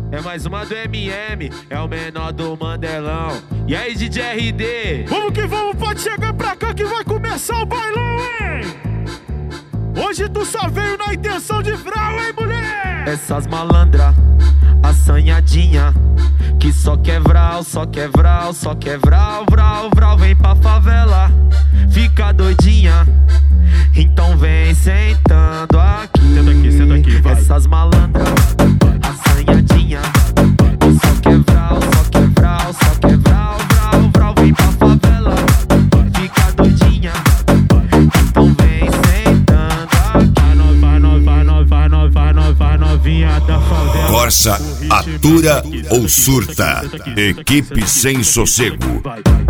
É mais uma do MM, é o menor do Mandelão. E aí, DJ RD? Vamos que vamos, pode chegar pra cá que vai começar o bailão, hein? Hoje tu só veio na intenção de vral, hein, mulher? Essas malandra, assanhadinha, que só quer vral, só quer vral, só quer vral, vral, vral. Vem pra favela, fica doidinha, então vem sentando aqui. Senta aqui, vai. Essas malandra, assanhadinha, que só quer vral, só quer vral, só quer vral, vral, vral. Vem pra favela, fica doidinha, então vem sentando aqui. Vai novinha da favela. Corsa, atura ou surta. Equipe sem sossego.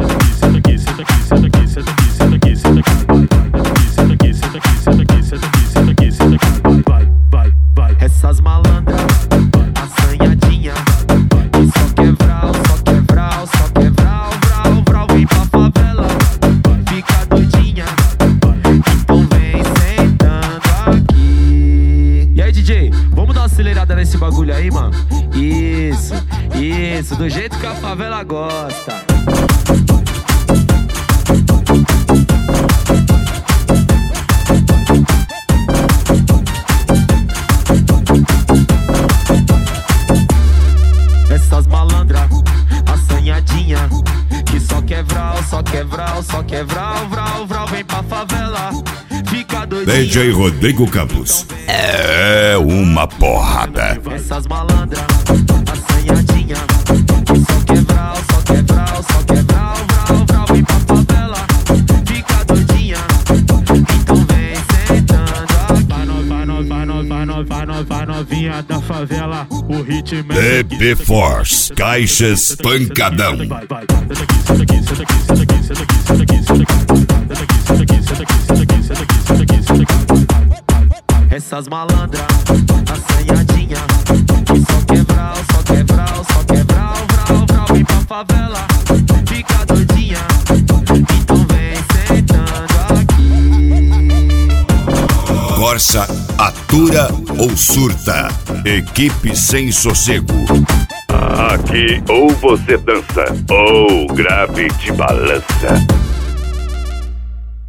Essas malandra, assanhadinha, que só quer vral, só quer vral, só quer vral, vral, vral. Vem pra favela, fica doidinha, então vem sentando aqui. E aí, DJ, vamos dar uma acelerada nesse bagulho aí, mano? Isso, do jeito que a favela gosta. Essas malandra, assanhadinha, que só quer vral, só quer vral, só quer vral, vral, vral. Vem pra favela, fica doidinha. DJ Rodrigo Campos. É uma porrada. Essas malandra, assanhadinha, que só quer vral, só quer vral, só quer vral, vral, vral. Vem pra favela, fica doidinha, então vem sentando aqui. Vai novinha da favela, o ritmo DB é Force, caixas pancadão. Essas malandra, assanhadinha, que só quer vral, só quer vral, só quer vral, vral, vral. Vem pra favela, fica doidinha, então vem sentando aqui. Corsa, atura ou surta. Equipe sem sossego. Aqui ou você dança ou grave te balança.